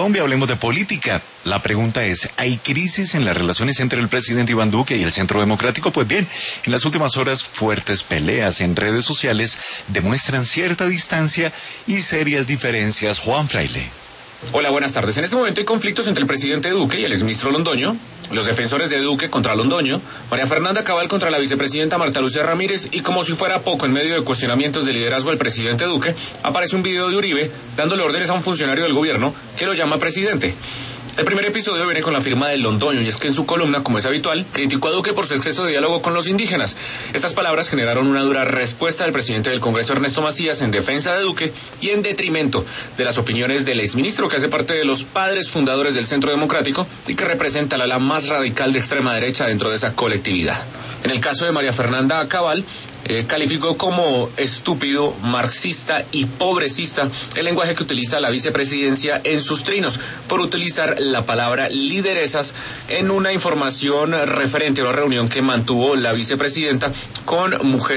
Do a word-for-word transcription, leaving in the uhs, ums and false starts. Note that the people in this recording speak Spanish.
Colombia, hablemos de política. La pregunta es, ¿hay crisis en las relaciones entre el presidente Iván Duque y el Centro Democrático? Pues bien, en las últimas horas fuertes peleas en redes sociales demuestran cierta distancia y serias diferencias. Juan Fraile. Hola, buenas tardes. En este momento hay conflictos entre el presidente Duque y el exministro Londoño, los defensores de Duque contra Londoño, María Fernanda Cabal contra la vicepresidenta Marta Lucía Ramírez, y como si fuera poco, en medio de cuestionamientos de liderazgo del presidente Duque, aparece un video de Uribe dándole órdenes a un funcionario del gobierno que lo llama presidente. El primer episodio viene con la firma de Londoño, y es que en su columna, como es habitual, criticó a Duque por su exceso de diálogo con los indígenas. Estas palabras generaron una dura respuesta del presidente del Congreso, Ernesto Macías, en defensa de Duque y en detrimento de las opiniones del exministro, que hace parte de los padres fundadores del Centro Democrático y que representa la ala más radical de extrema derecha dentro de esa colectividad. En el caso de María Fernanda Cabal, Eh, calificó como estúpido, marxista y pobrecista el lenguaje que utiliza la vicepresidencia en sus trinos, por utilizar la palabra lideresas en una información referente a una reunión que mantuvo la vicepresidenta con mujeres